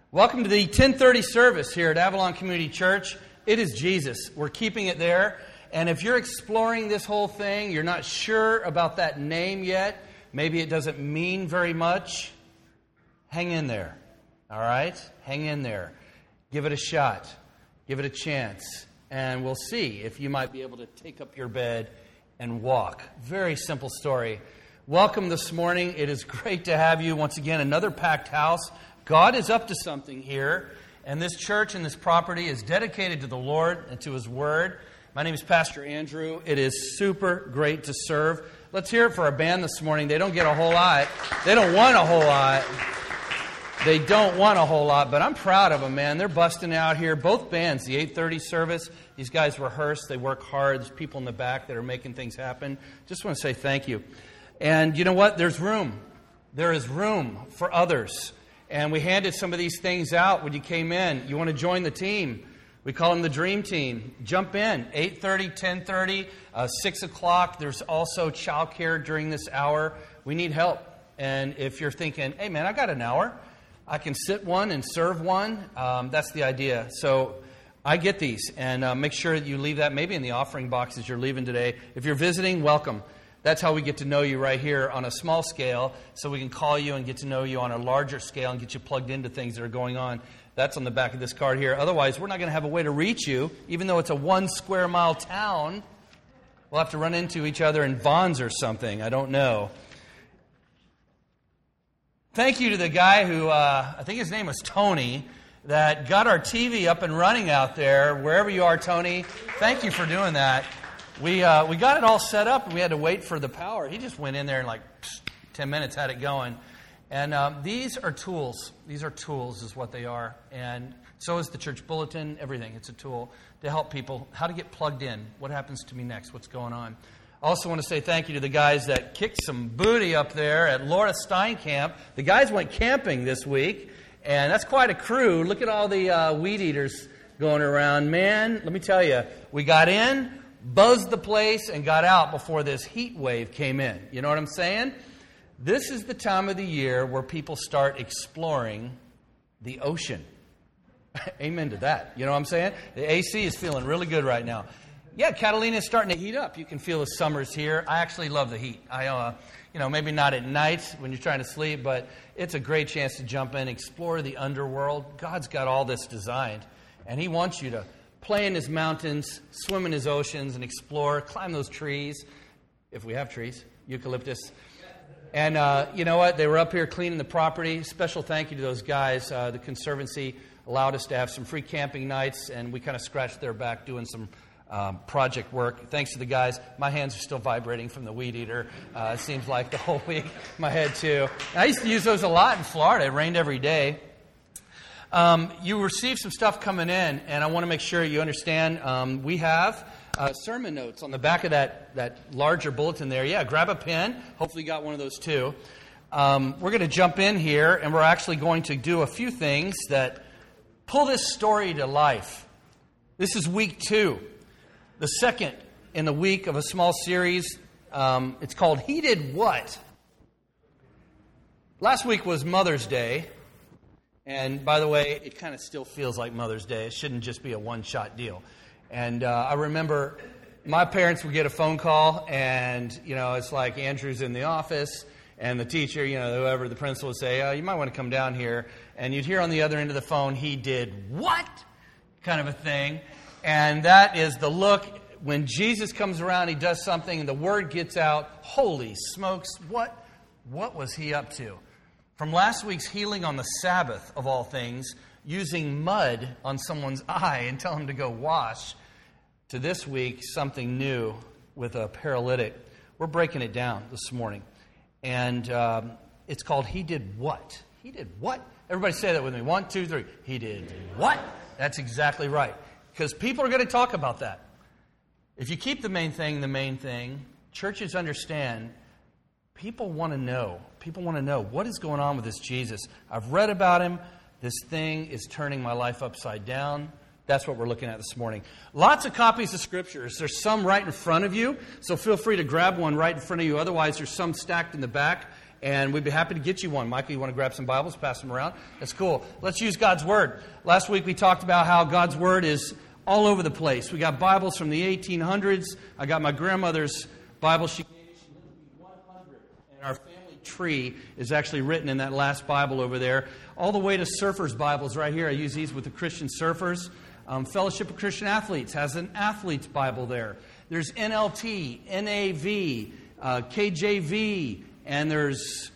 Welcome to the 10:30 service here at Avalon Community Church. It is Jesus. We're keeping it there. And if you're exploring this whole thing, you're not sure about that name yet, maybe it doesn't mean very much, hang in there. All right? Hang in there. Give it a shot. Give it a chance. And we'll see if you might be able to take up your bed and walk. Very simple story. Welcome this morning. It is great to have you. Once again, another packed house. God is up to something here, and this church and this property is dedicated to the Lord and to His Word. My name is Pastor Andrew. It is super great to serve. Let's hear it for our band this morning. They don't get a whole lot. They don't want a whole lot. They don't want a whole lot, but I'm proud of them, man. They're busting out here. Both bands, the 8:30 service, these guys rehearse. They work hard. There's people in the back that are making things happen. Just want to say thank you. And you know what? There's room. There is room for others. And we handed some of these things out when you came in. You want to join the team. We call them the Dream Team. Jump in. 8:30, 10:30, 6 o'clock. There's also childcare during this hour. We need help. And if you're thinking, hey, man, I got an hour. I can sit one and serve one. That's the idea. So I get these. And make sure that you leave that maybe in the offering box as you're leaving today. If you're visiting, welcome. That's how we get to know you right here on a small scale, so we can call you and get to know you on a larger scale and get you plugged into things that are going on. That's on the back of this card here. Otherwise, we're not going to have a way to reach you, even though it's a 1 square mile town. We'll have to run into each other in Vons or something. I don't know. Thank you to the guy who, I think his name was Tony, that got our TV up and running out there. Wherever you are, Tony, thank you for doing that. We got it all set up, and we had to wait for the power. He just went in there and 10 minutes had it going. And these are tools. These are tools is what they are. And so is the church bulletin, everything. It's a tool to help people how to get plugged in. What happens to me next? What's going on? I also want to say thank you to the guys that kicked some booty up there at Laura Stein Camp. The guys went camping this week, and that's quite a crew. Look at all the weed eaters going around. Man, let me tell you, we got in, buzzed the place, and got out before this heat wave came in. You know what I'm saying? This is the time of the year where people start exploring the ocean. Amen to that. You know what I'm saying? The AC is feeling really good right now. Yeah, Catalina is starting to heat up. You can feel the summers here. I actually love the heat. Maybe not at night when you're trying to sleep, but it's a great chance to jump in, explore the underworld. God's got all this designed, and He wants you to play in His mountains, swim in His oceans, and explore, climb those trees, if we have trees, eucalyptus. And you know what? They were up here cleaning the property. Special thank you to those guys. The Conservancy allowed us to have some free camping nights, and we kind of scratched their back doing some project work. Thanks to the guys. My hands are still vibrating from the weed eater. It seems like the whole week. My head, too. I used to use those a lot in Florida. It rained every day. You received some stuff coming in, and I want to make sure you understand. We have sermon notes on the back of that larger bulletin there. Yeah, grab a pen. Hopefully you got one of those too. We're going to jump in here, and we're actually going to do a few things that pull this story to life. This is week 2, the second in the week of a small series. It's called He Did What? Last week was Mother's Day. And by the way, it kind of still feels like Mother's Day. It shouldn't just be a one-shot deal. And I remember my parents would get a phone call, and, it's like Andrew's in the office, and the teacher, whoever, the principal would say, you might want to come down here. And you'd hear on the other end of the phone, he did what? Kind of a thing. And that is the look. When Jesus comes around, He does something, and the word gets out, holy smokes, what was He up to? From last week's healing on the Sabbath, of all things, using mud on someone's eye and tell him to go wash, to this week, something new with a paralytic. We're breaking it down this morning. And it's called He Did What? He did what? Everybody say that with me. 1, 2, 3. He did what? That's exactly right. Because people are going to talk about that. If you keep the main thing, churches understand. People want to know. People want to know what is going on with this Jesus. I've read about Him. This thing is turning my life upside down. That's what we're looking at this morning. Lots of copies of Scriptures. There's some right in front of you, so feel free to grab one right in front of you. Otherwise, there's some stacked in the back. and we'd be happy to get you one. Michael, you want to grab some Bibles, pass them around? That's cool. Let's use God's Word. Last week we talked about how God's Word is all over the place. We got Bibles from the 1800s. I got my grandmother's Bible. She gave me 100, and our family tree is actually written in that last Bible over there. All the way to Surfers' Bibles right here. I use these with the Christian Surfers. Fellowship of Christian Athletes has an athlete's Bible there. There's NLT, NAV, KJV, and there's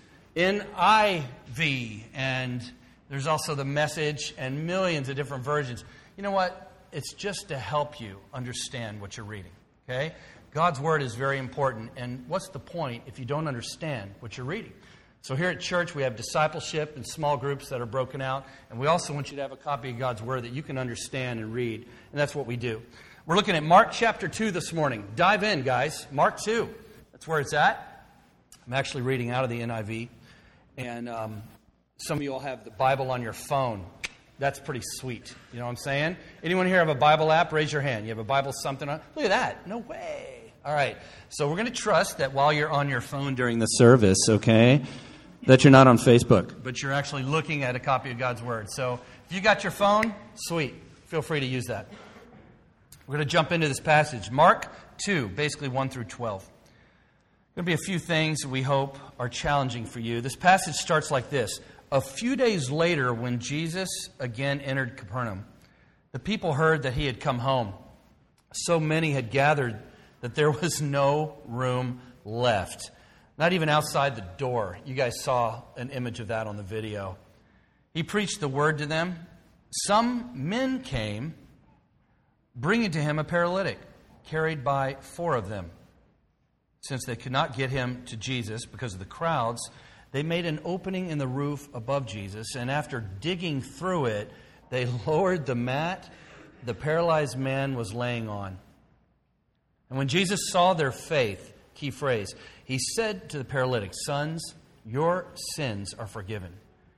NIV, and there's also the Message and millions of different versions. You know what? It's just to help you understand what you're reading, okay? God's Word is very important, and what's the point if you don't understand what you're reading? So here at church, we have discipleship and small groups that are broken out, and we also want you to have a copy of God's Word that you can understand and read, and that's what we do. We're looking at Mark chapter 2 this morning. Dive in, guys. Mark 2. That's where it's at. I'm actually reading out of the NIV, and some of you all have the Bible on your phone. That's pretty sweet. You know what I'm saying? Anyone here have a Bible app? Raise your hand. You have a Bible something on? Look at that. No way. All right. So we're going to trust that while you're on your phone during the service, okay, that you're not on Facebook, but you're actually looking at a copy of God's Word. So if you got your phone, sweet. Feel free to use that. We're going to jump into this passage. Mark 2, basically 1 through 12. There's going to be a few things we hope are challenging for you. This passage starts like this. A few days later, when Jesus again entered Capernaum, the people heard that he had come home. So many had gathered that there was no room left. Not even outside the door. You guys saw an image of that on the video. He preached the word to them. Some men came, bringing to him a paralytic, carried by 4 of them. Since they could not get him to Jesus because of the crowds, they made an opening in the roof above Jesus, and after digging through it, they lowered the mat the paralyzed man was laying on. And when Jesus saw their faith, key phrase, he said to the paralytic, "Sons, your sins are forgiven."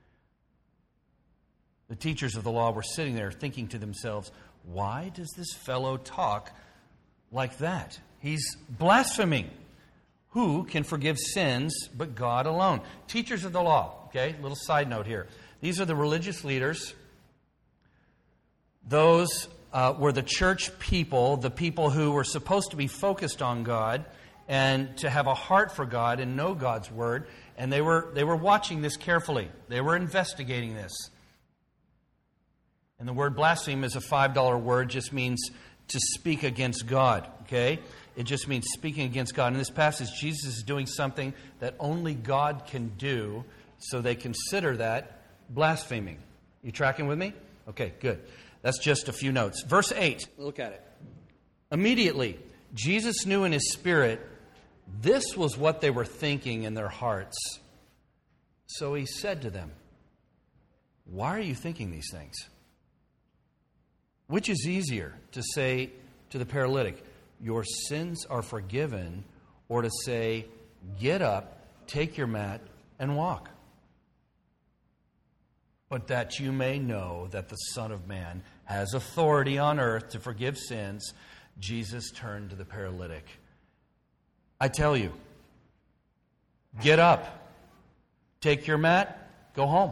The teachers of the law were sitting there thinking to themselves, "Why does this fellow talk like that? He's blaspheming. Who can forgive sins but God alone?" Teachers of the law, okay? Little side note here. These are the religious leaders. Those were the church people, the people who were supposed to be focused on God and to have a heart for God and know God's Word. And they were watching this carefully. They were investigating this. And the word blaspheme is a $5 word, just means to speak against God, okay? It just means speaking against God. In this passage, Jesus is doing something that only God can do, so they consider that blaspheming. You tracking with me? Okay, good. That's just a few notes. Verse 8, look at it. Immediately, Jesus knew in his spirit this was what they were thinking in their hearts. So he said to them, "Why are you thinking these things? Which is easier, to say to the paralytic, 'Your sins are forgiven,' or to say, 'Get up, take your mat, and walk'? But that you may know that the Son of Man has authority on earth to forgive sins," Jesus turned to the paralytic. "I tell you, get up, take your mat, go home."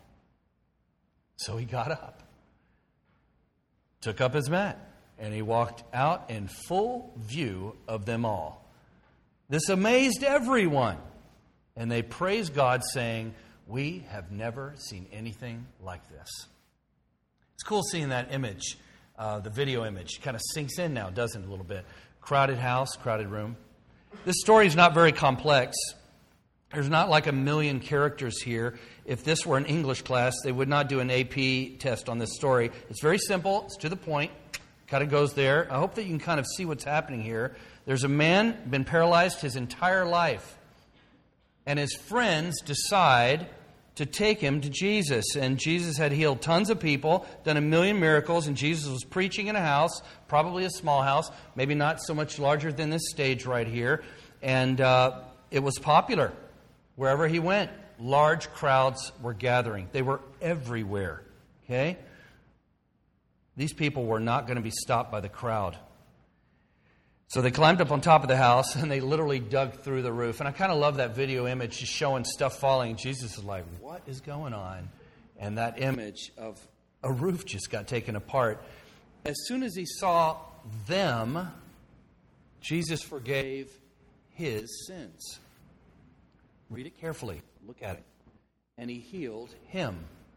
So he got up, took up his mat, and he walked out in full view of them all. This amazed everyone, and they praised God, saying, "We have never seen anything like this." It's cool seeing that image, the video image. Kind of sinks in now, doesn't it, a little bit? Crowded house, crowded room. This story is not very complex. There's not like a million characters here. If this were an English class, they would not do an AP test on this story. It's very simple. It's to the point. Kind of goes there. I hope that you can kind of see what's happening here. There's a man been paralyzed his entire life, and his friends decide to take him to Jesus. And Jesus had healed tons of people, done a million miracles, and Jesus was preaching in a house, probably a small house, maybe not so much larger than this stage right here. And it was popular. Wherever he went, large crowds were gathering. They were everywhere, okay? These people were not going to be stopped by the crowd. So they climbed up on top of the house, and they literally dug through the roof. And I kind of love that video image just showing stuff falling. Jesus is like, what is going on? And that image of a roof just got taken apart. As soon as he saw them, Jesus forgave his sins. Read it carefully. Look at it. And he healed him.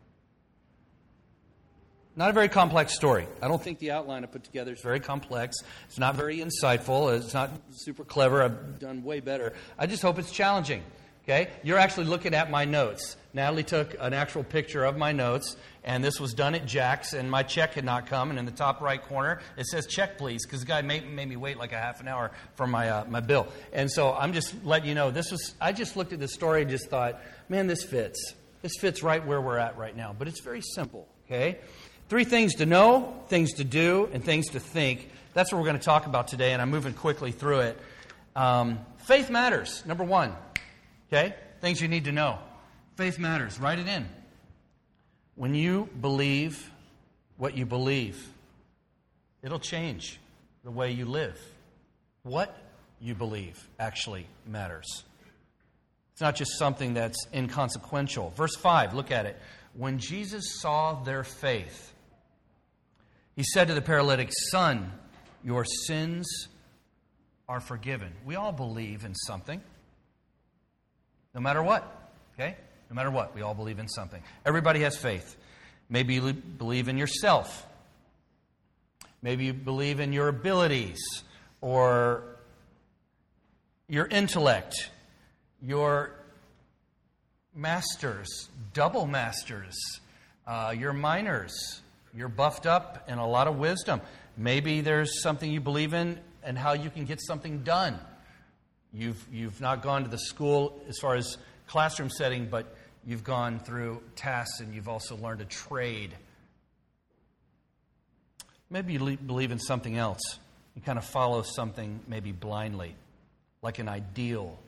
Not a very complex story. I don't think the outline I put together is very complex. It's not very insightful. It's not super clever. I've done way better. I just hope it's challenging. Okay? You're actually looking at my notes. Natalie took an actual picture of my notes, and this was done at Jack's, and my check had not come. And in the top right corner, it says, check, please, because the guy made me wait like a half an hour for my bill. And so I'm just letting you know, I just looked at this story and just thought, man, this fits. This fits right where we're at right now. But it's very simple, okay? 3 things to know, things to do, and things to think. That's what we're going to talk about today, and I'm moving quickly through it. Faith matters, number 1. Okay? Things you need to know. Faith matters. Write it in. When you believe what you believe, it'll change the way you live. What you believe actually matters. It's not just something that's inconsequential. Verse 5, look at it. When Jesus saw their faith, he said to the paralytic, Son, your sins are forgiven. We all believe in something. No matter what. Okay? No matter what, we all believe in something. Everybody has faith. Maybe you believe in yourself. Maybe you believe in your abilities or your intellect, your masters, double masters, your minors. You're buffed up in a lot of wisdom. Maybe there's something you believe in and how you can get something done. You've not gone to the school as far as classroom setting, but you've gone through tasks and you've also learned a trade. Maybe you believe in something else. You kind of follow something maybe blindly, like an ideal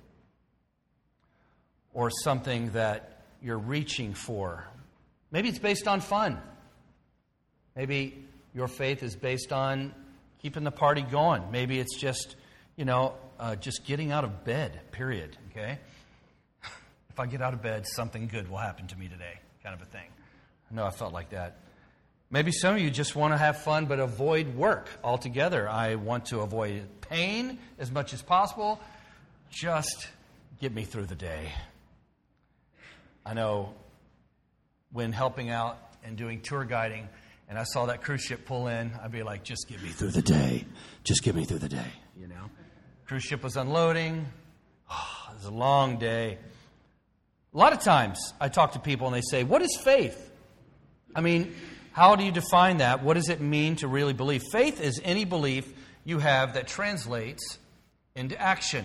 or something that you're reaching for. Maybe it's based on fun. Maybe your faith is based on keeping the party going. Maybe it's just, just getting out of bed, period, okay? If I get out of bed, something good will happen to me today, kind of a thing. I know I felt like that. Maybe some of you just want to have fun but avoid work altogether. I want to avoid pain as much as possible. Just get me through the day. I know when helping out and doing tour guiding, and I saw that cruise ship pull in, I'd be like, just get me through the day. Just get me through the day, Cruise ship was unloading. It was a long day. A lot of times I talk to people and they say, what is faith? I mean, how do you define that? What does it mean to really believe? Faith is any belief you have that translates into action.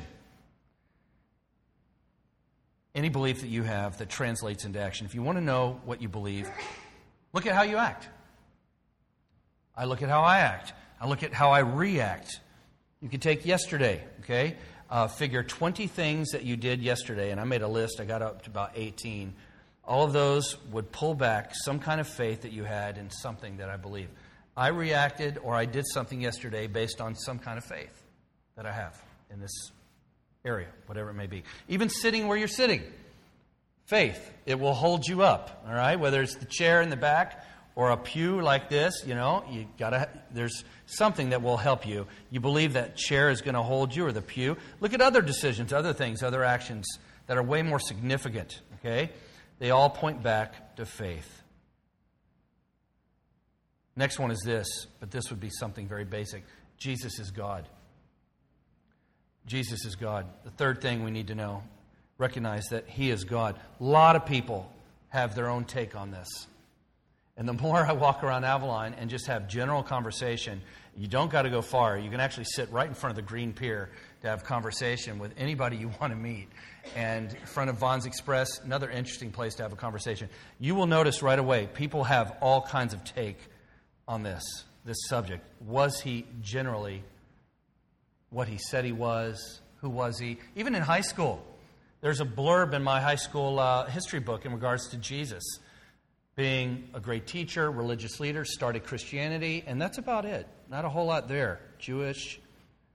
Any belief that you have that translates into action. If you want to know what you believe, look at how you act. I look at how I act. I look at how I react. You could take yesterday, okay? Figure 20 things that you did yesterday, and I made a list. I got up to about 18. All of those would pull back some kind of faith that you had in something that I believe. I reacted or I did something yesterday based on some kind of faith that I have in this area, whatever it may be. Even sitting where you're sitting. Faith. It will hold you up, all right? Whether it's the chair in the back or a pew like this, there's something that will help you. You believe that chair is going to hold you or the pew. Look at other decisions, other things, other actions that are way more significant, okay? They all point back to faith. Next one is this, but this would be something very basic. Jesus is God. Jesus is God. The third thing we need to know, recognize that He is God. A lot of people have their own take on this. And the more I walk around Avalon and just have general conversation, you don't got to go far. You can actually sit right in front of the Green Pier to have conversation with anybody you want to meet. And in front of Vaughn's Express, another interesting place to have a conversation. You will notice right away, people have all kinds of take on this subject. Was he generally what he said he was? Who was he? Even in high school, there's a blurb in my high school history book in regards to Jesus. Being a great teacher, religious leader, started Christianity, and that's about it. Not a whole lot there. Jewish,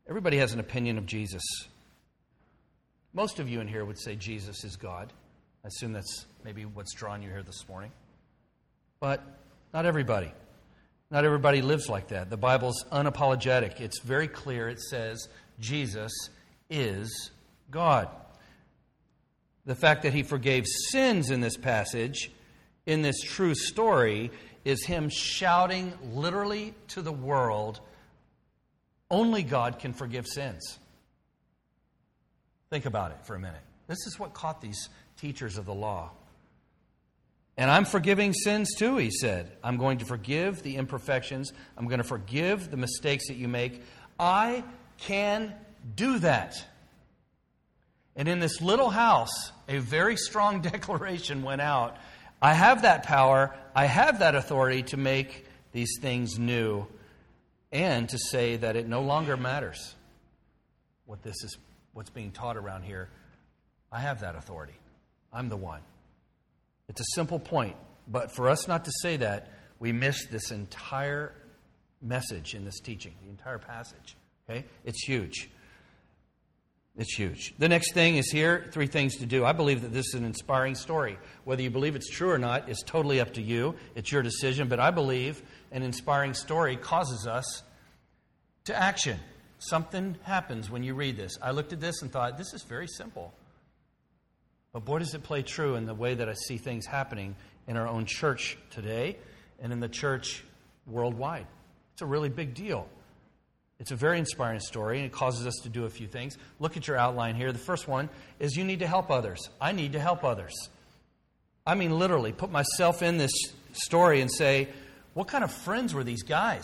Everybody has an opinion of Jesus. Most of you in here would say Jesus is God. I assume that's maybe what's drawn you here this morning. But not everybody. Not everybody lives like that. The Bible's unapologetic. It's very clear. It says Jesus is God. The fact that he forgave sins in this passage, in this true story, is him shouting literally to the world, only God can forgive sins. Think about it for a minute. This is what caught these teachers of the law. And I'm forgiving sins too, he said. I'm going to forgive the imperfections. I'm going to forgive the mistakes that you make. I can do that. And in this little house, a very strong declaration went out. I have that power. I have that authority to make these things new and to say that it no longer matters what's being taught around here. I have that authority. I'm the one. It's a simple point, but for us not to say that, we miss this entire message in this teaching, the entire passage. Okay? It's huge. It's huge. The next thing is here, 3 things to do. I believe that this is an inspiring story. Whether you believe it's true or not is totally up to you. It's your decision, but I believe an inspiring story causes us to action. Something happens when you read this. I looked at this and thought, this is very simple. But boy, does it play true in the way that I see things happening in our own church today and in the church worldwide. It's a really big deal. It's a very inspiring story, and it causes us to do a few things. Look at your outline here. The first one is you need to help others. I need to help others. I mean, literally, put myself in this story and say, what kind of friends were these guys?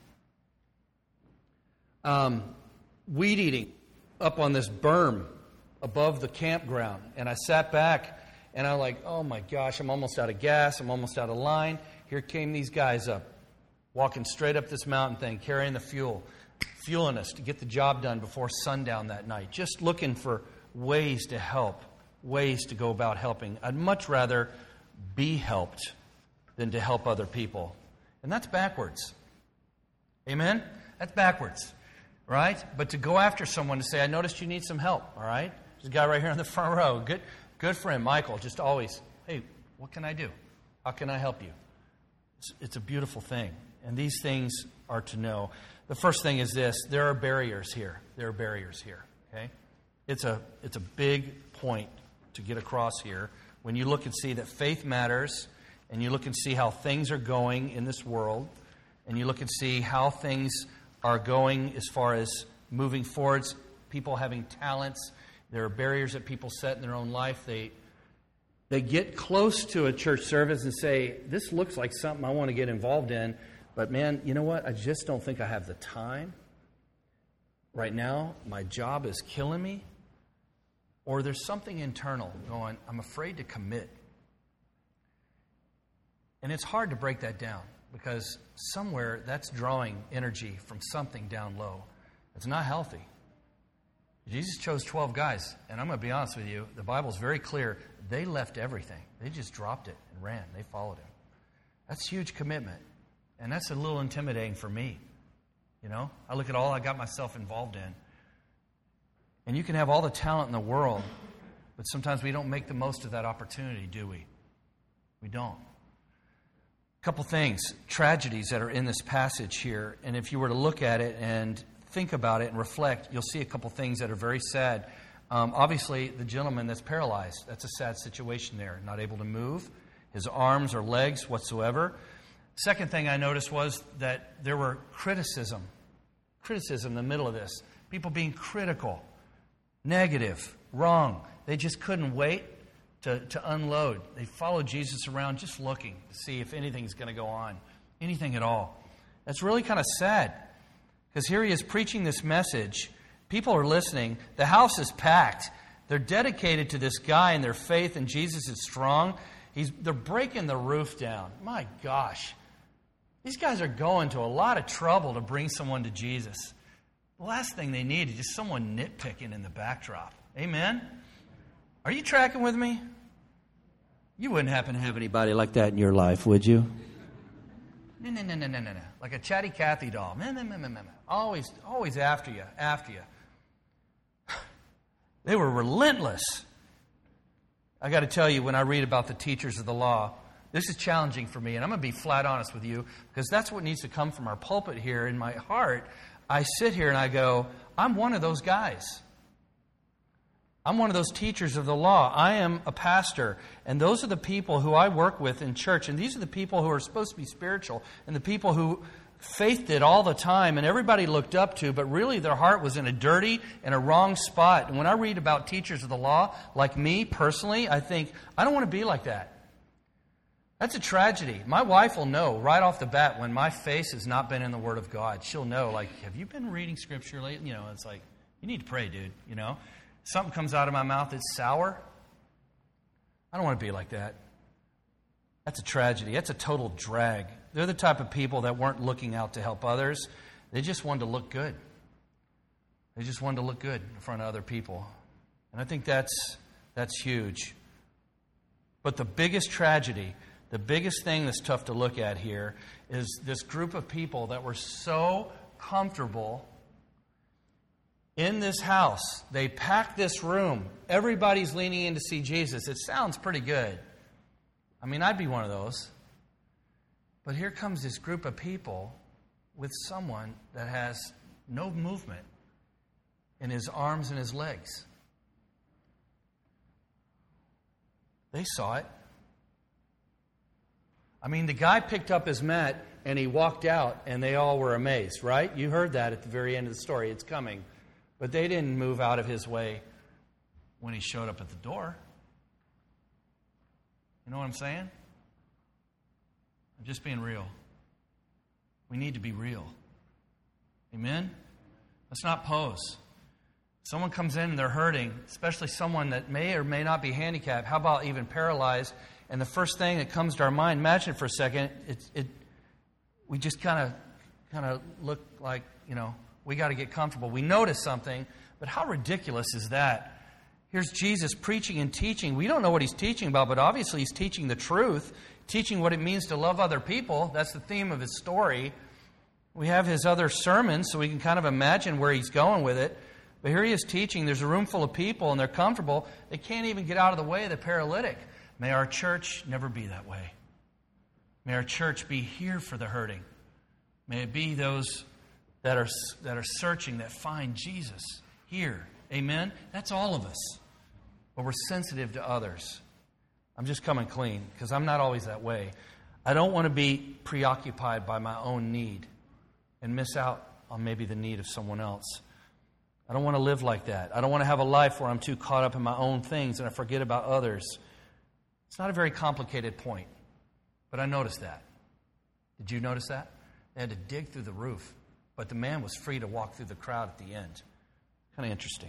Weed eating up on this berm above the campground. And I sat back, and I'm like, oh my gosh, I'm almost out of gas. I'm almost out of line. Here came these guys up, walking straight up this mountain thing, carrying the fueling us to get the job done before sundown that night. Just looking for ways to help, ways to go about helping. I'd much rather be helped than to help other people. And that's backwards. Amen? That's backwards. Right? But to go after someone to say, I noticed you need some help. All right? There's a guy right here in the front row. Good friend, Michael, just always, hey, what can I do? How can I help you? It's a beautiful thing. And these things are to know. The first thing is this. There are barriers here. There are barriers here. Okay? It's a big point to get across here. When you look and see that faith matters, and you look and see how things are going in this world, and you look and see how things are going as far as moving forwards, people having talents. There are barriers that people set in their own life. They get close to a church service and say, this looks like something I want to get involved in, but man, you know what? I just don't think I have the time. Right now, my job is killing me. Or there's something internal going, I'm afraid to commit. And it's hard to break that down because somewhere that's drawing energy from something down low. It's not healthy. Jesus chose 12 guys, and I'm going to be honest with you, the Bible's very clear. They left everything. They just dropped it and ran. They followed him. That's huge commitment, and that's a little intimidating for me. You know, I look at all I got myself involved in. And you can have all the talent in the world, but sometimes we don't make the most of that opportunity, do we? We don't. A couple things, tragedies that are in this passage here, and if you were to look at it and think about it and reflect, you'll see a couple things that are very sad. Obviously, the gentleman that's paralyzed, that's a sad situation there, not able to move, his arms or legs whatsoever. Second thing I noticed was that there were criticism in the middle of this. People being critical, negative, wrong. They just couldn't wait to unload. They followed Jesus around just looking to see if anything's going to go on, anything at all. That's really kind of sad because here he is preaching this message. People are listening. The house is packed. They're dedicated to this guy and their faith in Jesus is strong. They're breaking the roof down. My gosh. These guys are going to a lot of trouble to bring someone to Jesus. The last thing they need is just someone nitpicking in the backdrop. Amen? Are you tracking with me? You wouldn't happen to have anybody like that in your life, would you? No. Like a chatty Cathy doll. Always after you. They were relentless. I got to tell you, when I read about the teachers of the law, this is challenging for me, and I'm going to be flat honest with you, because that's what needs to come from our pulpit here in my heart. I sit here and I go, I'm one of those guys. I'm one of those teachers of the law. I am a pastor, and those are the people who I work with in church, and these are the people who are supposed to be spiritual, and the people who faithed it all the time, and everybody looked up to, but really their heart was in a dirty and a wrong spot. And when I read about teachers of the law, like me personally, I think, I don't want to be like that. That's a tragedy. My wife will know right off the bat when my face has not been in the Word of God. She'll know, like, have you been reading Scripture lately? It's like, you need to pray, dude, Something comes out of my mouth that's sour. I don't want to be like that. That's a tragedy. That's a total drag. They're the type of people that weren't looking out to help others. They just wanted to look good. They just wanted to look good in front of other people. And I think that's huge. But the biggest tragedy, the biggest thing that's tough to look at here is this group of people that were so comfortable in this house. They packed this room. Everybody's leaning in to see Jesus. It sounds pretty good. I mean, I'd be one of those. But here comes this group of people with someone that has no movement in his arms and his legs. They saw it. I mean, the guy picked up his mat and he walked out, and they all were amazed, right? You heard that at the very end of the story. It's coming. But they didn't move out of his way when he showed up at the door. You know what I'm saying? I'm just being real. We need to be real. Amen? Let's not pose. Someone comes in and they're hurting, especially someone that may or may not be handicapped. How about even paralyzed? And the first thing that comes to our mind, imagine for a second, we just kind of look like, we got to get comfortable. We notice something, but how ridiculous is that? Here's Jesus preaching and teaching. We don't know what he's teaching about, but obviously he's teaching the truth, teaching what it means to love other people. That's the theme of his story. We have his other sermons, so we can kind of imagine where he's going with it. But here he is teaching. There's a room full of people, and they're comfortable. They can't even get out of the way of the paralytic. May our church never be that way. May our church be here for the hurting. May it be those that are searching, that find Jesus here. Amen? That's all of us. But we're sensitive to others. I'm just coming clean, because I'm not always that way. I don't want to be preoccupied by my own need and miss out on maybe the need of someone else. I don't want to live like that. I don't want to have a life where I'm too caught up in my own things and I forget about others. It's not a very complicated point, but I noticed that. Did you notice that? They had to dig through the roof, but the man was free to walk through the crowd at the end. Kind of interesting.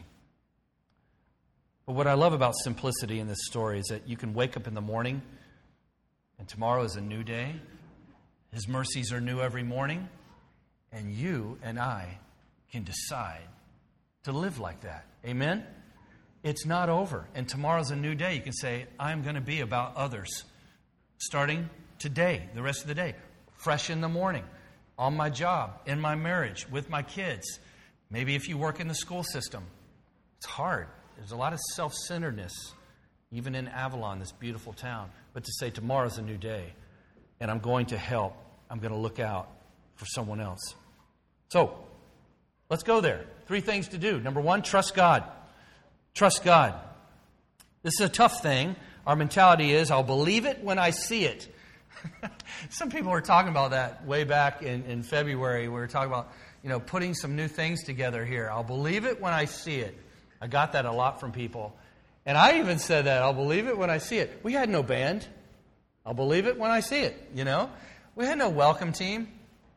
But what I love about simplicity in this story is that you can wake up in the morning and tomorrow is a new day. His mercies are new every morning, and you and I can decide to live like that. Amen? It's not over. And tomorrow's a new day. You can say, I'm going to be about others. Starting today, the rest of the day. Fresh in the morning. On my job, in my marriage, with my kids. Maybe if you work in the school system. It's hard. There's a lot of self-centeredness, even in Avalon, this beautiful town. But to say tomorrow's a new day, and I'm going to help. I'm going to look out for someone else. So, let's go there. 3 things to do. Number 1, trust God. Trust God. This is a tough thing. Our mentality is, I'll believe it when I see it. Some people were talking about that way back in February. We were talking about, putting some new things together here. I'll believe it when I see it. I got that a lot from people. And I even said that. I'll believe it when I see it. We had no band. I'll believe it when I see it, We had no welcome team.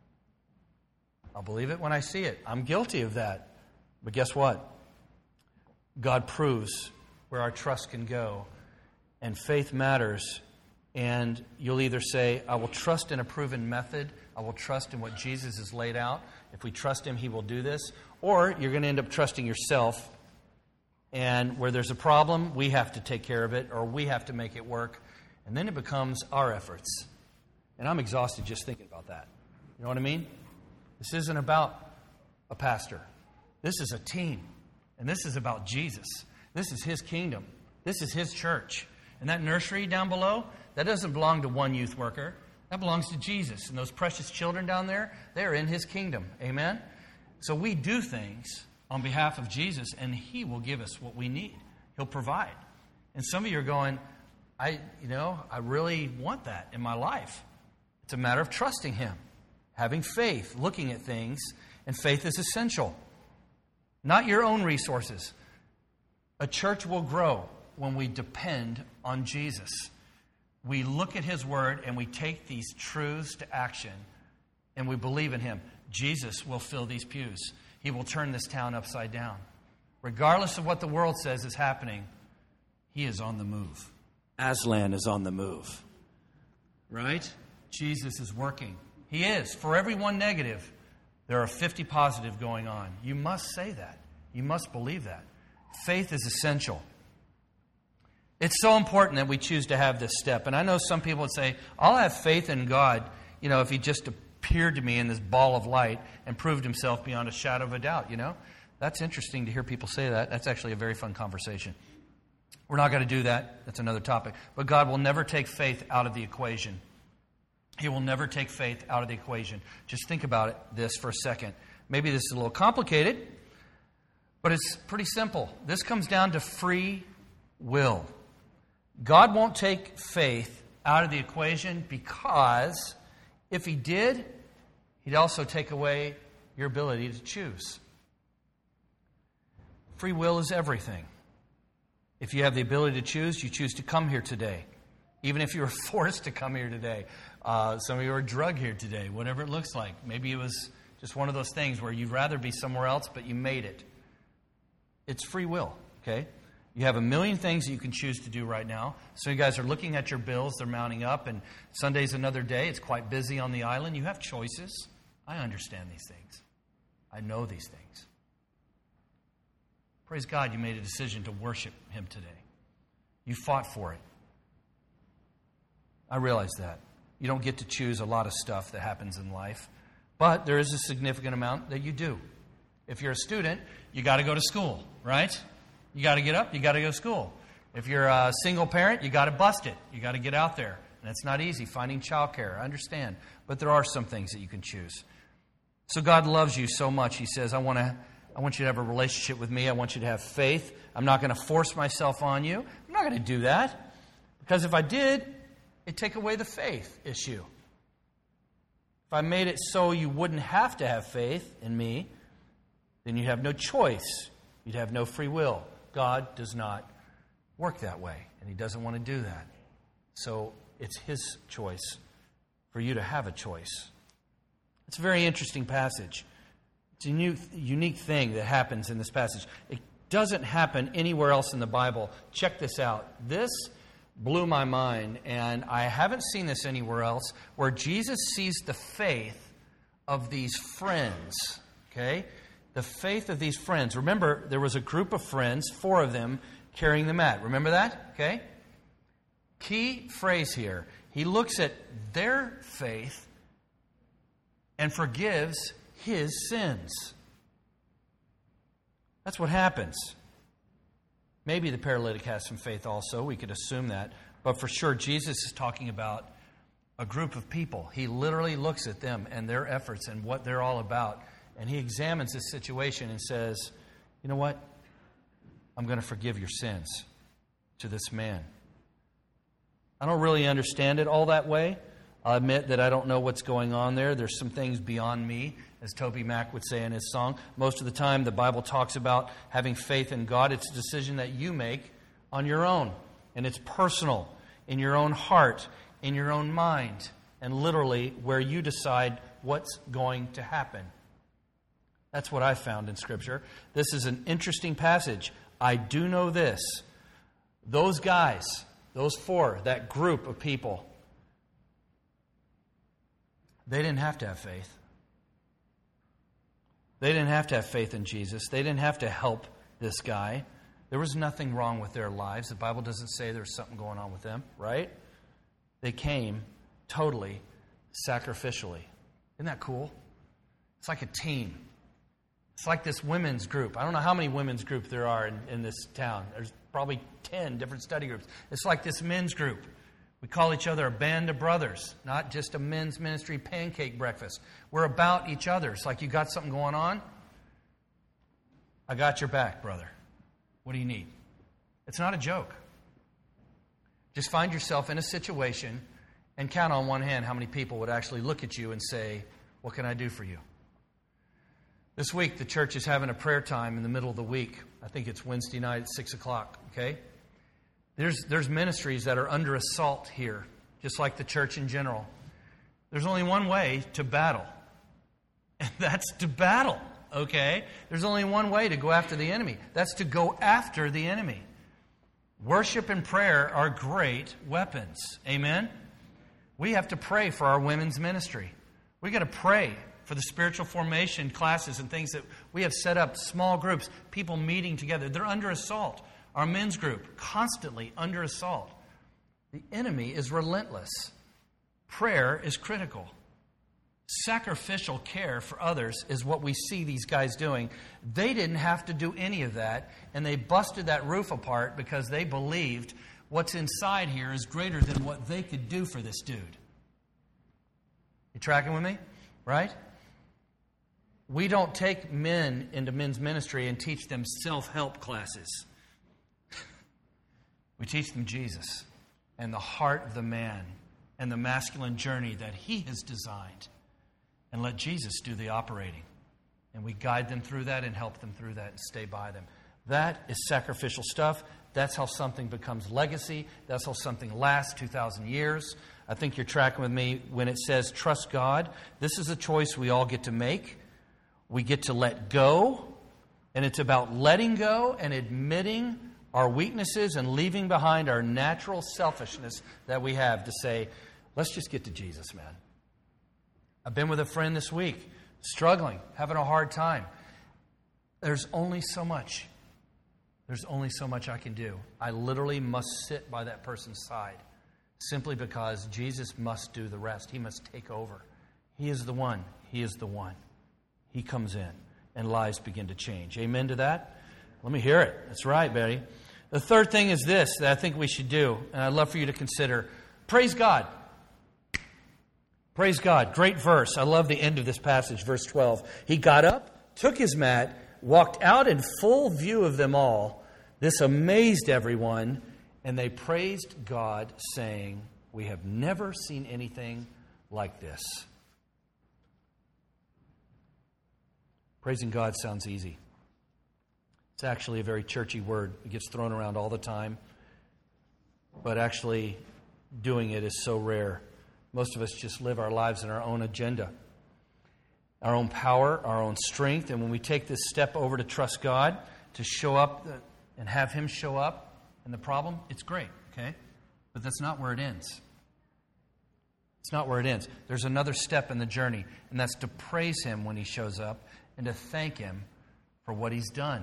I'll believe it when I see it. I'm guilty of that. But guess what? God proves where our trust can go. And faith matters. And you'll either say, I will trust in a proven method. I will trust in what Jesus has laid out. If we trust him, he will do this. Or you're going to end up trusting yourself. And where there's a problem, we have to take care of it, or we have to make it work. And then it becomes our efforts. And I'm exhausted just thinking about that. You know what I mean? This isn't about a pastor. This is a team. And this is about Jesus. This is His kingdom. This is His church. And that nursery down below, that doesn't belong to one youth worker. That belongs to Jesus. And those precious children down there, they're in His kingdom. Amen? So we do things on behalf of Jesus, and He will give us what we need. He'll provide. And some of you are going, I really want that in my life. It's a matter of trusting Him, having faith, looking at things, and faith is essential. Not your own resources. A church will grow when we depend on Jesus. We look at His Word and we take these truths to action and we believe in Him. Jesus will fill these pews. He will turn this town upside down. Regardless of what the world says is happening, He is on the move. Aslan is on the move. Right? Jesus is working. He is. For every one negative, there are 50 positive going on. You must say that. You must believe that. Faith is essential. It's so important that we choose to have this step. And I know some people would say, I'll have faith in God, if He just appeared to me in this ball of light and proved Himself beyond a shadow of a doubt, That's interesting to hear people say that. That's actually a very fun conversation. We're not going to do that. That's another topic. But God will never take faith out of the equation. He will never take faith out of the equation. Just think about this for a second. Maybe this is a little complicated, but it's pretty simple. This comes down to free will. God won't take faith out of the equation because if He did, He'd also take away your ability to choose. Free will is everything. If you have the ability to choose, you choose to come here today. Even if you were forced to come here today. Some of you are drugged here today, whatever it looks like. Maybe it was just one of those things where you'd rather be somewhere else, but you made it. It's free will, okay? You have a million things that you can choose to do right now. So you guys are looking at your bills. They're mounting up, and Sunday's another day. It's quite busy on the island. You have choices. I understand these things. I know these things. Praise God, you made a decision to worship Him today. You fought for it. I realize that. You don't get to choose a lot of stuff that happens in life, but there is a significant amount that you do. If you're a student, you got to go to school, right? You got to get up, you got to go to school. If you're a single parent, you got to bust it. You got to get out there. And it's not easy finding childcare, I understand. But there are some things that you can choose. So God loves you so much. He says, I want you to have a relationship with me. I want you to have faith. I'm not going to force myself on you. I'm not going to do that. Because if I did, it'd take away the faith issue. If I made it so you wouldn't have to have faith in me, then you'd have no choice. You'd have no free will. God does not work that way, and He doesn't want to do that. So it's His choice for you to have a choice. It's a very interesting passage. It's a unique thing that happens in this passage. It doesn't happen anywhere else in the Bible. Check this out. This blew my mind, and I haven't seen this anywhere else, where Jesus sees the faith of these friends. Okay? The faith of these friends. Remember, there was a group of friends, 4 of them, carrying the mat. Remember that? Okay? Key phrase here. He looks at their faith and forgives his sins. That's what happens. Maybe the paralytic has some faith also. We could assume that. But for sure, Jesus is talking about a group of people. He literally looks at them and their efforts and what they're all about. And He examines this situation and says, you know what? I'm going to forgive your sins to this man. I don't really understand it all that way. I'll admit that I don't know what's going on there. There's some things beyond me, as Toby Mac would say in his song. Most of the time, the Bible talks about having faith in God. It's a decision that you make on your own. And it's personal, in your own heart, in your own mind, and literally where you decide what's going to happen. That's what I found in Scripture. This is an interesting passage. I do know this. Those guys, those 4, that group of people, they didn't have to have faith. They didn't have to have faith in Jesus. They didn't have to help this guy. There was nothing wrong with their lives. The Bible doesn't say there's something going on with them, right? They came totally sacrificially. Isn't that cool? It's like a team. It's like this women's group. I don't know how many women's groups there are in this town. There's probably 10 different study groups. It's like this men's group. We call each other a band of brothers, not just a men's ministry pancake breakfast. We're about each other. It's like you got something going on. I got your back, brother. What do you need? It's not a joke. Just find yourself in a situation and count on one hand how many people would actually look at you and say, what can I do for you? This week, the church is having a prayer time in the middle of the week. I think it's Wednesday night at 6 o'clock, okay? There's ministries that are under assault here, just like the church in general. There's only one way to battle, and that's to battle, okay? There's only one way to go after the enemy. That's to go after the enemy. Worship and prayer are great weapons, amen? We have to pray for our women's ministry. We got to pray for the spiritual formation classes and things that we have set up, small groups, people meeting together. They're under assault. Our men's group, constantly under assault. The enemy is relentless. Prayer is critical. Sacrificial care for others is what we see these guys doing. They didn't have to do any of that, and they busted that roof apart because they believed what's inside here is greater than what they could do for this dude. You tracking with me? Right? We don't take men into men's ministry and teach them self-help classes. We teach them Jesus and the heart of the man and the masculine journey that he has designed, and let Jesus do the operating. And we guide them through that and help them through that and stay by them. That is sacrificial stuff. That's how something becomes legacy. That's how something lasts 2,000 years. I think you're tracking with me when it says trust God. This is a choice we all get to make. We get to let go, and it's about letting go and admitting our weaknesses and leaving behind our natural selfishness that we have to say, let's just get to Jesus, man. I've been with a friend this week, struggling, having a hard time. There's only so much. There's only so much I can do. I literally must sit by that person's side simply because Jesus must do the rest. He must take over. He is the one. He is the one. He comes in, and lives begin to change. Amen to that? Let me hear it. That's right, Betty. The third thing is this that I think we should do, and I'd love for you to consider. Praise God. Praise God. Great verse. I love the end of this passage, verse 12. He got up, took his mat, walked out in full view of them all. This amazed everyone, and they praised God, saying, we have never seen anything like this. Praising God sounds easy. It's actually a very churchy word. It gets thrown around all the time. But actually doing it is so rare. Most of us just live our lives in our own agenda, our own power, our own strength. And when we take this step over to trust God, to show up and have Him show up in the problem, it's great, okay? But that's not where it ends. It's not where it ends. There's another step in the journey, and that's to praise Him when He shows up and to thank Him for what He's done.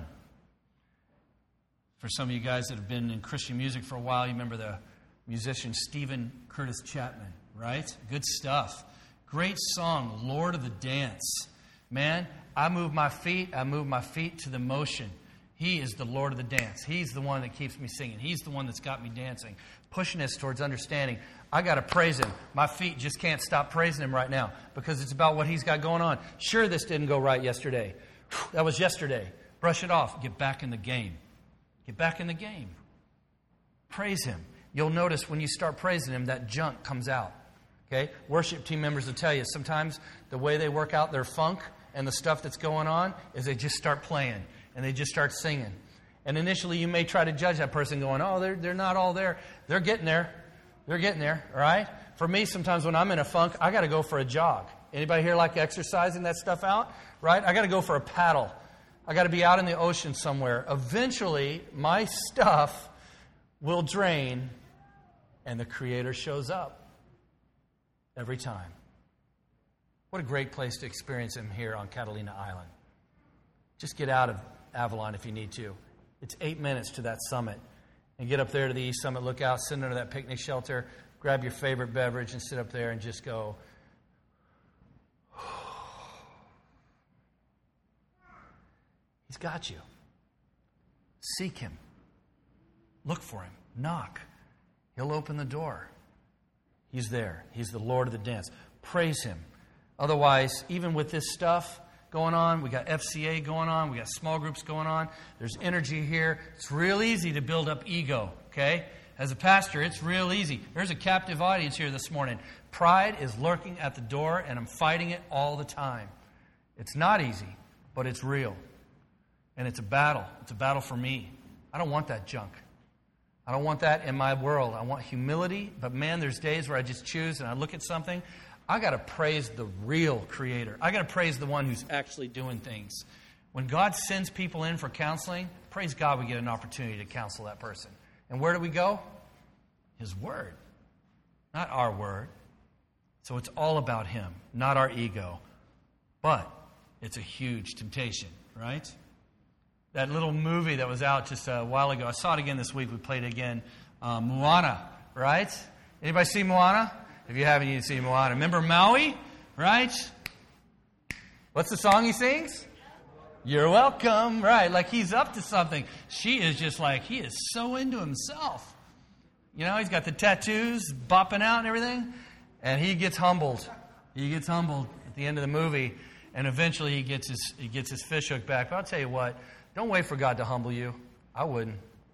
For some of you guys that have been in Christian music for a while, you remember the musician Stephen Curtis Chapman, right? Good stuff. Great song, Lord of the Dance. Man, I move my feet to the motion. He is the Lord of the dance. He's the one that keeps me singing. He's the one that's got me dancing, pushing us towards understanding. I got to praise Him. My feet just can't stop praising Him right now because it's about what He's got going on. Sure, this didn't go right yesterday. That was yesterday. Brush it off. Get back in the game. Get back in the game. Praise Him. You'll notice when you start praising Him, that junk comes out. Okay? Worship team members will tell you sometimes the way they work out their funk and the stuff that's going on is they just start playing and they just start singing. And initially you may try to judge that person going, oh, they're not all there. They're getting there. They're getting there, all right? For me, sometimes when I'm in a funk, I got to go for a jog. Anybody here like exercising that stuff out? Right? I got to go for a paddle. I got to be out in the ocean somewhere. Eventually, my stuff will drain and the Creator shows up every time. What a great place to experience Him here on Catalina Island. Just get out of Avalon if you need to. It's 8 minutes to that summit. And get up there to the East Summit, look out, sit under that picnic shelter, grab your favorite beverage and sit up there and just go, He's got you. Seek Him. Look for Him. Knock. He'll open the door. He's there. He's the Lord of the dance. Praise Him. Otherwise, even with this stuff going on, we got FCA going on, we got small groups going on, there's energy here. It's real easy to build up ego, okay? As a pastor, it's real easy. There's a captive audience here this morning. Pride is lurking at the door, and I'm fighting it all the time. It's not easy, but it's real. And it's a battle. It's a battle for me. I don't want that junk. I don't want that in my world. I want humility, but man, there's days where I just choose and I look at something. I got to praise the real Creator. I got to praise the one who's actually doing things. When God sends people in for counseling, praise God we get an opportunity to counsel that person. And where do we go? His Word, not our word. So it's all about Him, not our ego. But it's a huge temptation, right? That little movie that was out just a while ago, I saw it again this week. We played it again. Moana, right? Anybody see Moana? If you haven't, you need to see Moana. Remember Maui, right? What's the song he sings? You're welcome, right? Like he's up to something. She is just like, he is so into himself. You know, he's got the tattoos bopping out and everything. And he gets humbled. He gets humbled at the end of the movie. And eventually he gets his fish hook back. But I'll tell you what, don't wait for God to humble you. I wouldn't.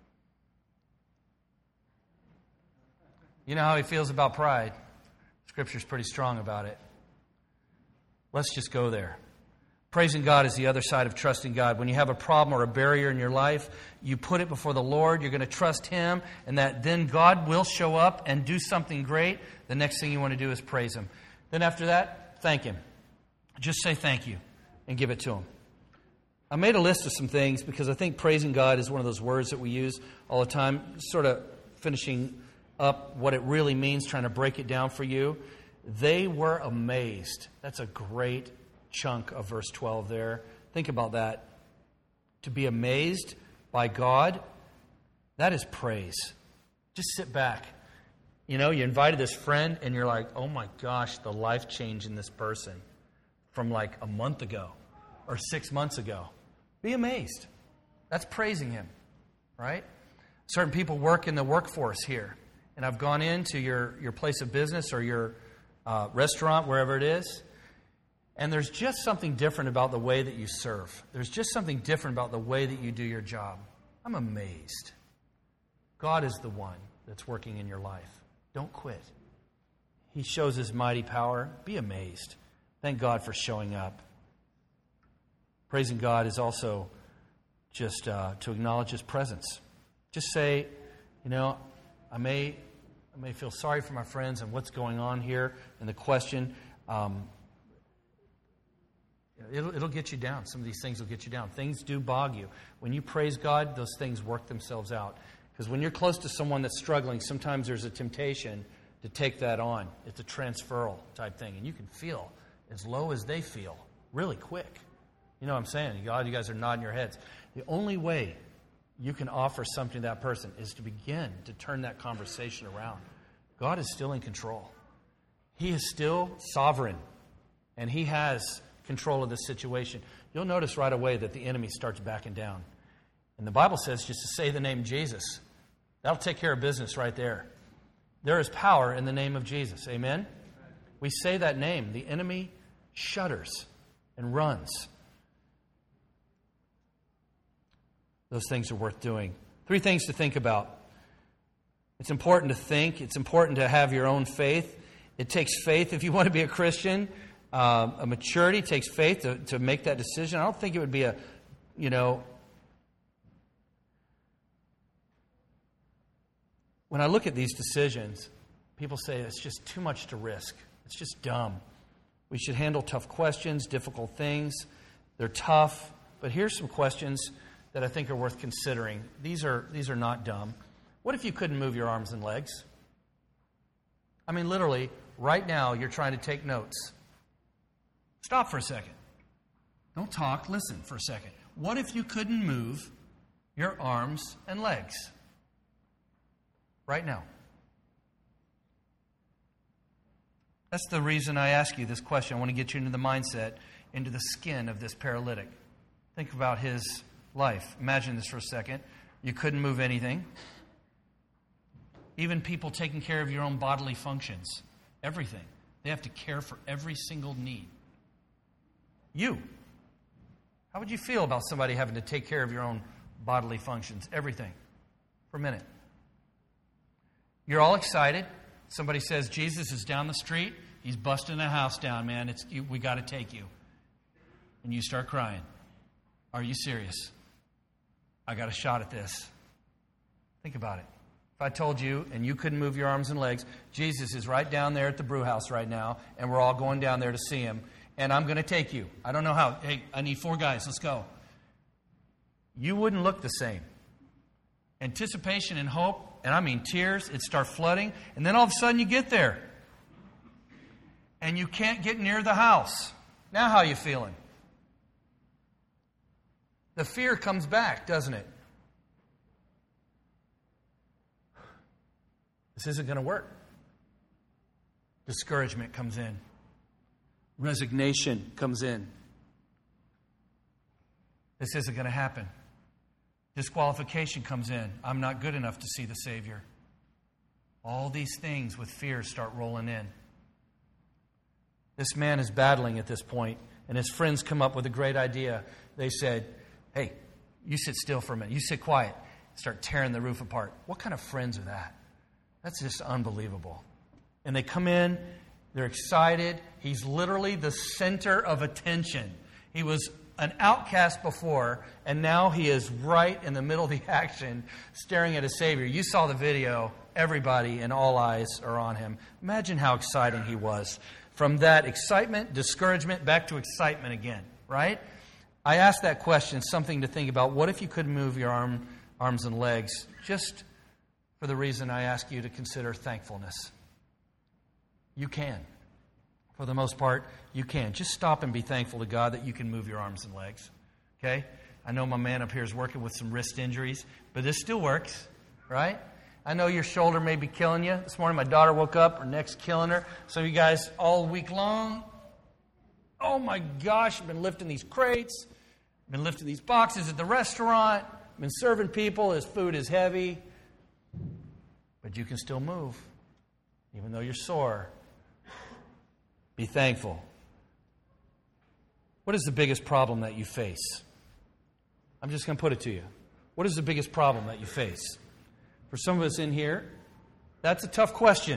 You know how he feels about pride. Scripture's pretty strong about it. Let's just go there. Praising God is the other side of trusting God. When you have a problem or a barrier in your life, you put it before the Lord. You're going to trust Him, and that then God will show up and do something great. The next thing you want to do is praise Him. Then after that, thank Him. Just say thank you and give it to Him. I made a list of some things because I think praising God is one of those words that we use all the time, sort of finishing up what it really means, trying to break it down for you. They were amazed. That's a great chunk of verse 12 there. Think about that. To be amazed by God, that is praise. Just sit back. You know, you invited this friend and you're like, oh my gosh, the life change in this person from like a month ago or 6 months ago. Be amazed. That's praising Him, right? Certain people work in the workforce here. And I've gone into your place of business or your restaurant, wherever it is, and there's just something different about the way that you serve. There's just something different about the way that you do your job. I'm amazed. God is the one that's working in your life. Don't quit. He shows His mighty power. Be amazed. Thank God for showing up. Praising God is also just to acknowledge His presence. Just say, you know, I may feel sorry for my friends and what's going on here and the question. It'll get you down. Some of these things will get you down. Things do bog you. When you praise God, those things work themselves out. Because when you're close to someone that's struggling, sometimes there's a temptation to take that on. It's a transferal type thing. And you can feel as low as they feel really quick. You know what I'm saying? God, you guys are nodding your heads. The only way you can offer something to that person is to begin to turn that conversation around. God is still in control. He is still sovereign. And He has control of this situation. You'll notice right away that the enemy starts backing down. And the Bible says just to say the name Jesus. That'll take care of business right there. There is power in the name of Jesus. Amen? We say that name. The enemy shudders and runs. Those things are worth doing. 3 things to think about. It's important to think. It's important to have your own faith. It takes faith if you want to be a Christian. A maturity takes faith to make that decision. I don't think it would be when I look at these decisions, people say it's just too much to risk. It's just dumb. We should handle tough questions, difficult things. They're tough. But here's some questions that I think are worth considering. These are not dumb. What if you couldn't move your arms and legs? I mean, literally, right now you're trying to take notes. Stop for a second. Don't talk. Listen for a second. What if you couldn't move your arms and legs? Right now. That's the reason I ask you this question. I want to get you into the mindset, into the skin of this paralytic. Think about his life. Imagine this for a second. You couldn't move anything. Even people taking care of your own bodily functions. Everything. They have to care for every single need. You. How would you feel about somebody having to take care of your own bodily functions? Everything. For a minute. You're all excited. Somebody says, Jesus is down the street. He's busting a house down, man. We got to take you. And you start crying. Are you serious? I got a shot at this. Think about it. If I told you and you couldn't move your arms and legs, Jesus is right down there at the brew house right now, and we're all going down there to see him, and I'm going to take you. I don't know how. Hey, I need 4 guys. Let's go. You wouldn't look the same. Anticipation and hope, and I mean tears, it'd start flooding, and then all of a sudden you get there. And you can't get near the house. Now how are you feeling? The fear comes back, doesn't it? This isn't going to work. Discouragement comes in. Resignation comes in. This isn't going to happen. Disqualification comes in. I'm not good enough to see the Savior. All these things with fear start rolling in. This man is battling at this point, and his friends come up with a great idea. They said, hey, you sit still for a minute. You sit quiet. Start tearing the roof apart. What kind of friends are that? That's just unbelievable. And they come in. They're excited. He's literally the center of attention. He was an outcast before, and now he is right in the middle of the action, staring at his Savior. You saw the video. Everybody and all eyes are on him. Imagine how exciting he was. From that excitement, discouragement, back to excitement again, right? I asked that question, something to think about. What if you could move your arms and legs? Just for the reason I ask you to consider thankfulness. You can. For the most part, you can. Just stop and be thankful to God that you can move your arms and legs. Okay? I know my man up here is working with some wrist injuries, but this still works, right? I know your shoulder may be killing you. This morning my daughter woke up, her neck's killing her. So you guys all week long, oh my gosh, I've been lifting these crates, been lifting these boxes at the restaurant, been serving people, his food is heavy. But you can still move, even though you're sore. Be thankful. What is the biggest problem that you face? I'm just going to put it to you. What is the biggest problem that you face? For some of us in here, that's a tough question.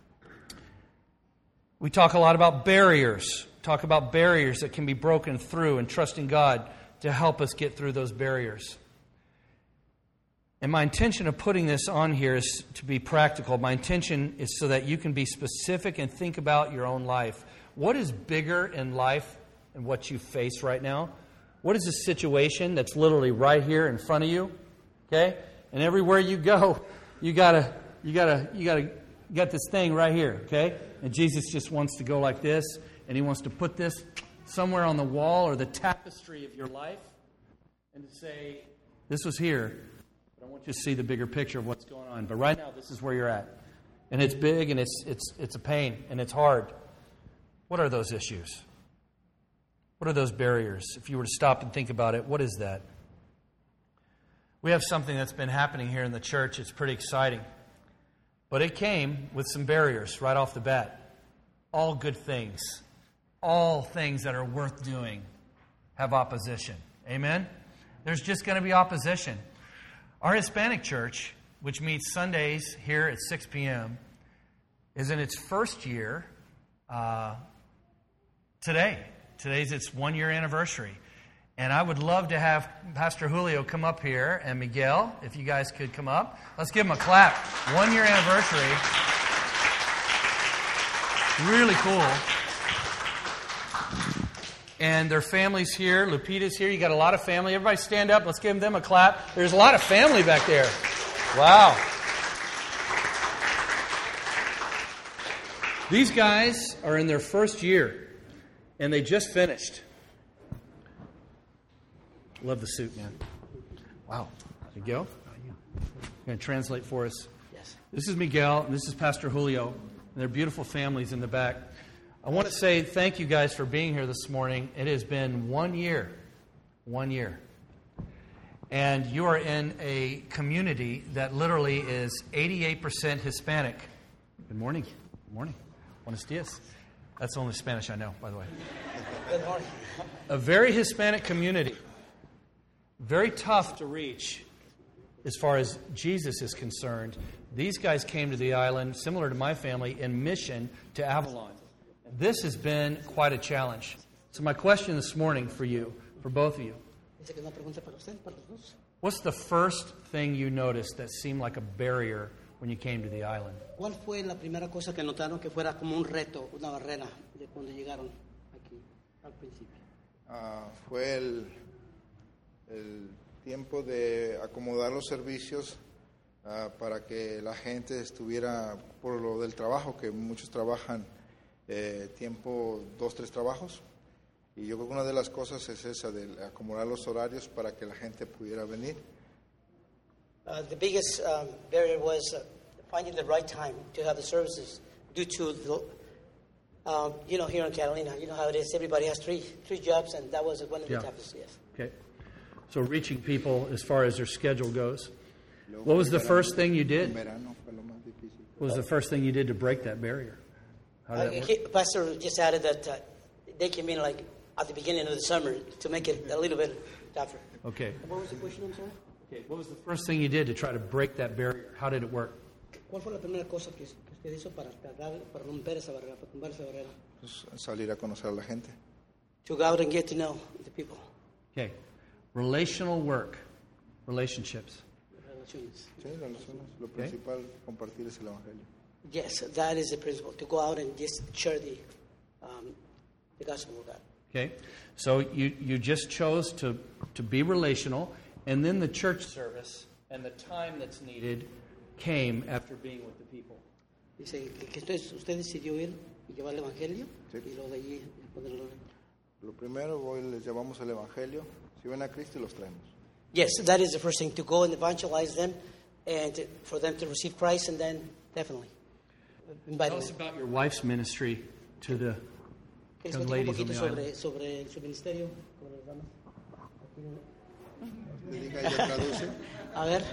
We talk a lot about barriers. Talk about barriers that can be broken through and trusting God to help us get through those barriers. And my intention of putting this on here is to be practical. My intention is so that you can be specific and think about your own life. What is bigger in life than what you face right now? What is the situation that's literally right here in front of you? Okay? And everywhere you go, you got this thing right here, okay? And Jesus just wants to go like this, and he wants to put this somewhere on the wall or the tapestry of your life and to say, this was here. I want you to see the bigger picture of what's going on. But right now, this is where you're at. And it's big, and it's a pain, and it's hard. What are those issues? What are those barriers? If you were to stop and think about it, what is that? We have something that's been happening here in the church. It's pretty exciting. But it came with some barriers right off the bat. All good things, all things that are worth doing have opposition. Amen? There's just going to be opposition. Our Hispanic church, which meets Sundays here at 6 p.m., is in its first year today. Today's its 1-year anniversary. And I would love to have Pastor Julio come up here, and Miguel, if you guys could come up. Let's give them a clap. 1-year anniversary. Really cool. And their family's here. Lupita's here. You got a lot of family. Everybody stand up. Let's give them a clap. There's a lot of family back there. Wow. These guys are in their first year, and they just finished. Love the suit, man. Wow. Miguel? You're going to translate for us? Yes. This is Miguel, and this is Pastor Julio, and their beautiful families in the back. I want to say thank you guys for being here this morning. It has been 1 year. 1 year. And you are in a community that literally is 88% Hispanic. Good morning. Good morning. Buenos dias. That's the only Spanish I know, by the way. Good morning. A very Hispanic community. Very tough to reach as far as Jesus is concerned. These guys came to the island, similar to my family, in mission to Avalon. This has been quite a challenge. So my question this morning for you, for both of you, what's the first thing you noticed that seemed like a barrier when you came to the island? ¿Cuál fue la primera cosa que notaron que fuera como un reto, una barrera de cuando llegaron aquí al principio? Fue el tiempo de acomodar los servicios para que la gente estuviera, por lo del trabajo, que muchos trabajan tiempo 2-3 trabajos. Y yo creo que una de las cosas es esa, de acomodar los horarios para que la gente pudiera venir. The biggest barrier was finding the right time to have the services due to the, here in Catalina, you know how it is. Everybody has three jobs, and that was one of the toughest, yes. Okay. So reaching people as far as their schedule goes. What was the first thing you did? What was the first thing you did to break that barrier? How did that work? Pastor just added that they came in like at the beginning of the summer to make it a little bit tougher. Okay. What was the question, I'm sorry? Okay. What was the first thing you did to try to break that barrier? How did it work? ¿Cuál fue la primera cosa que usted hizo para romper esa barrera, para tumbar esa barrera? Pues, salir a conocer a la gente. To go out and get to know the people. Okay. Relational work. Relationships. Relaciones. Sí, las relaciones. Lo principal, compartir es el evangelio. Yes, that is the principle. To go out and just share the gospel of God. Okay. So you just chose to be relational, and then the church service and the time that's needed came after being with the people. Dice que usted decidió ir y llevar el evangelio, sí. Y luego de allí ponerlo. Lo primero, hoy les llevamos el evangelio. Si ven a Cristo, los traemos. Yes, that is the first thing, to go and evangelize them and for them to receive Christ, and then definitely invite Tell them. us about your wife's ministry to the young ladies on the island. sobre su ministerio, sobre las damas. Te diga, ella traduce. A ver.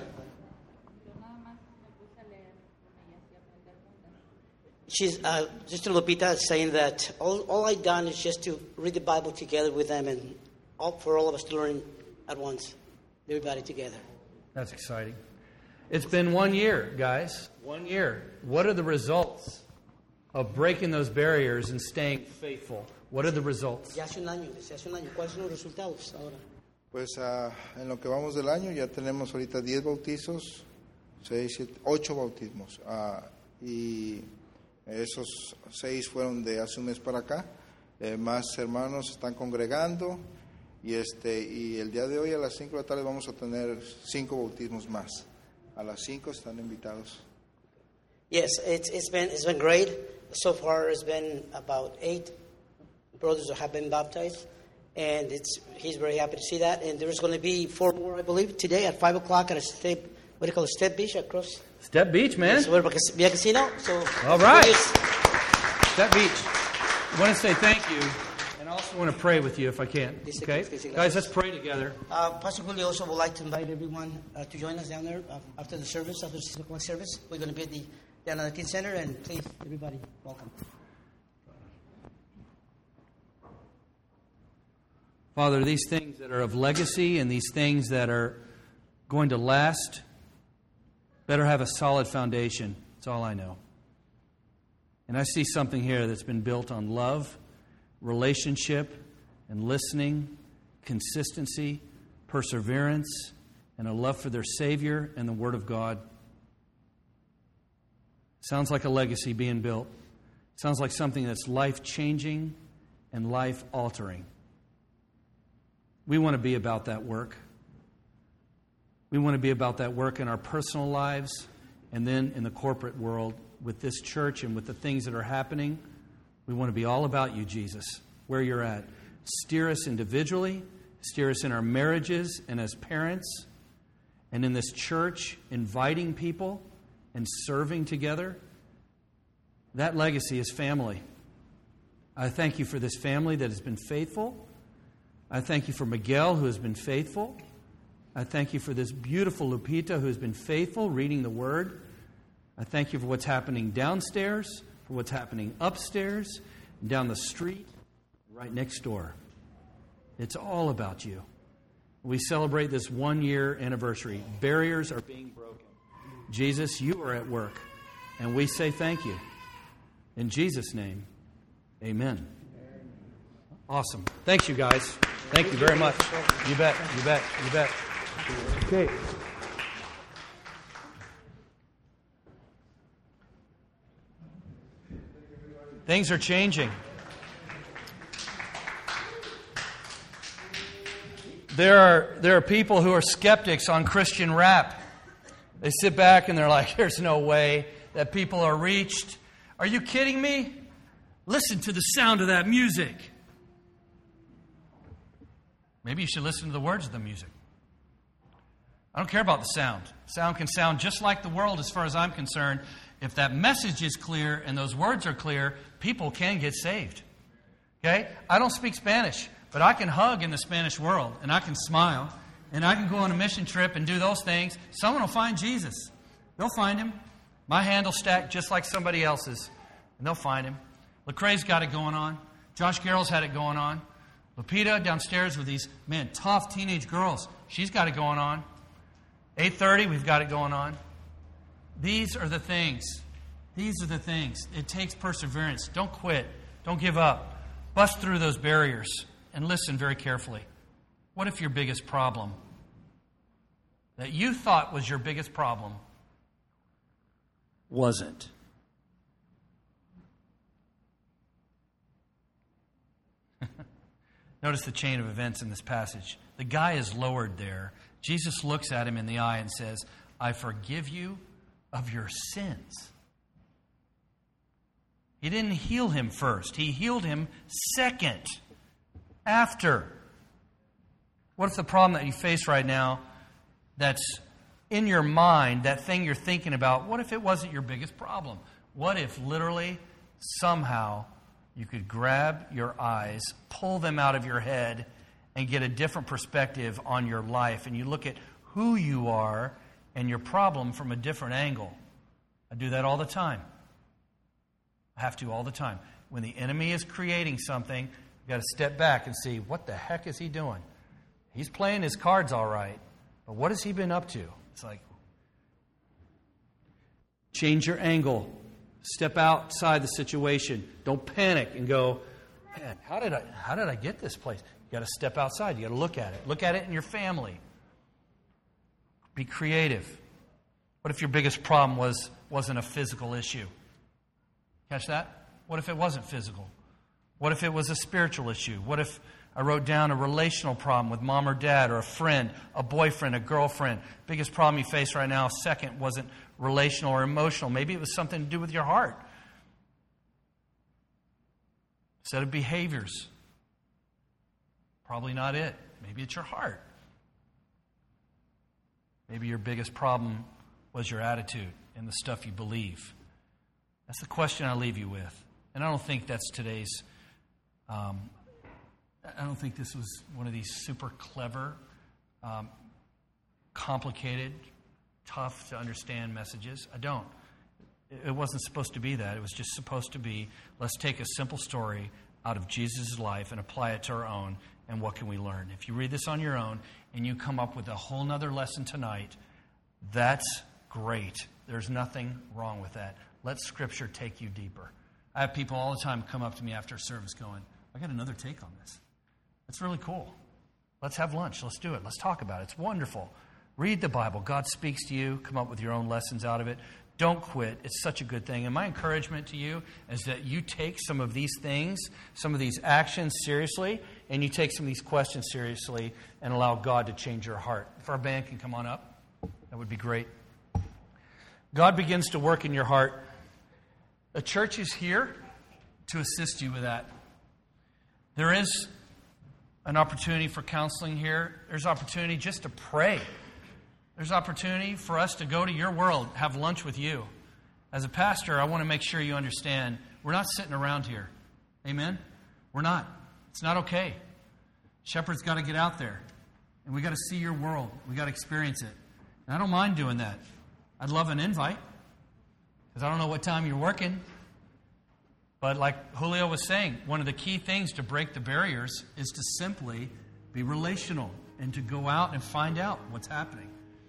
She's Sister Lupita is saying that all I've done is just to read the Bible together with them, and for all of us to learn at once, everybody together. That's exciting. It's been 1 year, guys. 1 year. What are the results of breaking those barriers and staying faithful? What are the results? Ya hace un año. ¿Cuáles son los resultados ahora? Pues en lo que vamos del año ya tenemos ahorita 10 bautizos, 8 bautismos. Y esos 6 fueron de hace un mes para acá. Más hermanos están congregando. Y el día de hoy a las 5 de la tarde vamos a tener 5 bautismos más. A las 5 están invitados. Yes, it's been great. So far, it's been about 8 brothers that have been baptized, and he's very happy to see that. And there's going to be 4 more, I believe, today at 5 o'clock at a Step Beach across. Step Beach, man. So we're Via Casino. So all right. Step Beach. I want to say thank you. I also want to pray with you if I can. Okay? Guys, let's pray together. Pastor Julio also would like to invite everyone to join us down there after the service, after the 6 o'clock service. We're going to be down at the Teen Center, and please, everybody, welcome. Father, these things that are of legacy and these things that are going to last better have a solid foundation. That's all I know. And I see something here that's been built on love, relationship, and listening, consistency, perseverance, and a love for their Savior and the Word of God. Sounds like a legacy being built. Sounds like something that's life-changing and life-altering. We want to be about that work. We want to be about that work in our personal lives and then in the corporate world with this church and with the things that are happening. We want to be all about you, Jesus, where you're at. Steer us individually, steer us in our marriages and as parents, and in this church, inviting people and serving together. That legacy is family. I thank you for this family that has been faithful. I thank you for Miguel, who has been faithful. I thank you for this beautiful Lupita, who has been faithful, reading the Word. I thank you for what's happening downstairs, for what's happening upstairs, down the street, right next door. It's all about you. We celebrate this 1-year anniversary. Barriers are being broken. Jesus, you are at work, and we say thank you. In Jesus' name, amen. Awesome. Thanks, you guys. Thank you very much. You bet, you bet, you bet. Okay. Things are changing. There are people who are skeptics on Christian rap. They sit back and they're like, there's no way that people are reached. Are you kidding me? Listen to the sound of that music. Maybe you should listen to the words of the music. I don't care about the sound. Sound can sound just like the world as far as I'm concerned. If that message is clear and those words are clear, people can get saved. Okay? I don't speak Spanish, but I can hug in the Spanish world, and I can smile, and I can go on a mission trip and do those things. Someone will find Jesus. They'll find Him. My hand will stack just like somebody else's, and they'll find Him. Lecrae's got it going on. Josh Garrell's had it going on. Lupita downstairs with these, tough teenage girls. She's got it going on. 8:30, we've got it going on. These are the things. These are the things. It takes perseverance. Don't quit. Don't give up. Bust through those barriers and listen very carefully. What if your biggest problem that you thought was your biggest problem wasn't? Notice the chain of events in this passage. The guy is lowered there. Jesus looks at him in the eye and says, I forgive you of your sins. He didn't heal him first. He healed him second, after. What's the problem that you face right now that's in your mind, that thing you're thinking about? What if it wasn't your biggest problem? What if literally, somehow, you could grab your eyes, pull them out of your head, and get a different perspective on your life, and you look at who you are and your problem from a different angle? I do that all the time. I have to all the time. When the enemy is creating something, you've got to step back and see, what the heck is he doing? He's playing his cards all right, but what has he been up to? It's like, change your angle. Step outside the situation. Don't panic and go, man, how did I get this place? You got to step outside. You got to look at it. Look at it in your family. Be creative. What if your biggest problem wasn't a physical issue? Catch that? What if it wasn't physical? What if it was a spiritual issue? What if I wrote down a relational problem with mom or dad or a friend, a boyfriend, a girlfriend? Biggest problem you face right now, second, wasn't relational or emotional. Maybe it was something to do with your heart. Set of behaviors. Probably not it. Maybe it's your heart. Maybe your biggest problem was your attitude and the stuff you believe. That's the question I leave you with. And I don't think that's today's... I don't think this was one of these super clever, complicated, tough to understand messages. I don't. It wasn't supposed to be that. It was just supposed to be, let's take a simple story out of Jesus' life and apply it to our own, and what can we learn? If you read this on your own and you come up with a whole nother lesson tonight, that's great. There's nothing wrong with that. Let Scripture take you deeper. I have people all the time come up to me after service going, I got another take on this. It's really cool. Let's have lunch. Let's do it. Let's talk about it. It's wonderful. Read the Bible. God speaks to you. Come up with your own lessons out of it. Don't quit. It's such a good thing. And my encouragement to you is that you take some of these things, some of these actions seriously, and you take some of these questions seriously and allow God to change your heart. If our band can come on up, that would be great. God begins to work in your heart. A church is here to assist you with that. There is an opportunity for counseling here. There's opportunity just to pray. There's opportunity for us to go to your world, have lunch with you. As a pastor, I want to make sure you understand we're not sitting around here. Amen? We're not. It's not okay. Shepherds got to get out there, and we got to see your world. We got to experience it. And I don't mind doing that. I'd love an invite, because I don't know what time you're working. But like Julio was saying, one of the key things to break the barriers is to simply be relational and to go out and find out what's happening.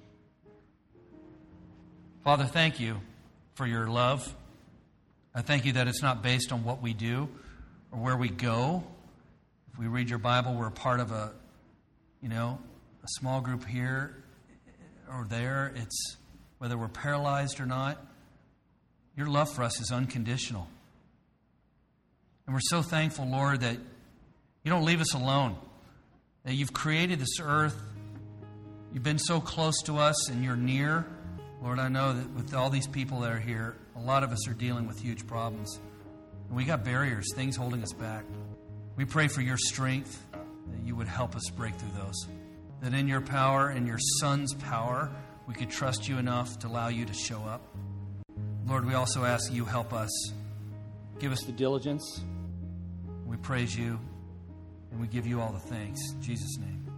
Father, thank you for your love. I thank you that it's not based on what we do or where we go. If we read your Bible, we're a part of a small group here or there. It's whether we're paralyzed or not. Your love for us is unconditional. And we're so thankful, Lord, that you don't leave us alone, that you've created this earth. You've been so close to us and you're near. Lord, I know that with all these people that are here, a lot of us are dealing with huge problems. And we got barriers, things holding us back. We pray for your strength, that you would help us break through those. That in your power and your Son's power, we could trust you enough to allow you to show up. Lord, we also ask you help us. Give us the diligence. We praise you, and we give you all the thanks. In Jesus' name.